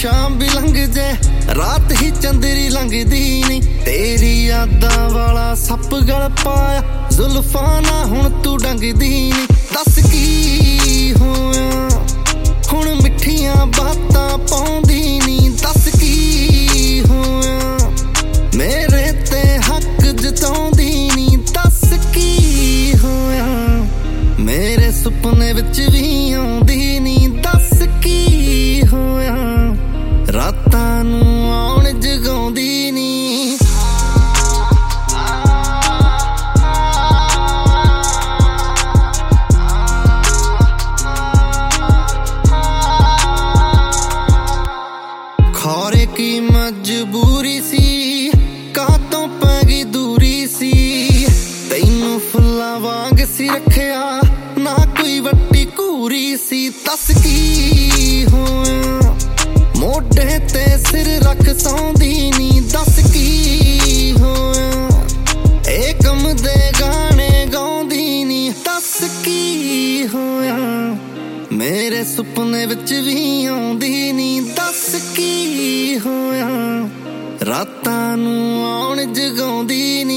शाम भी लंघ जाए रात ही चंदरी लंघदी नहीं तेरी यादां वाला सप गल पाया जुल्फां ना हुण तू डंगदी नहीं दस की होया हुण मिठियां बातां पाउंदी नहीं दस की होया मेरे ते हक जताउंदी नहीं दस की होया मेरे सुपने विच भी आउंदी नहीं दस की होया रातां नूं आउण जगाउंदी नहीं खौरे की मजबूरी सी कातों पै गई दूरी सी तैनू फुल्लां वांग सी रखिया ना कोई वट्टी घूरी सी दस की होया मोढे ते सिर रख सौंदी नी दस की होया ए कम दे गाने गाउंदी नी दस की होया मेरे सुपने विच भी आउंदी नी दस की होया रातां नूं आउण जगाउंदी नी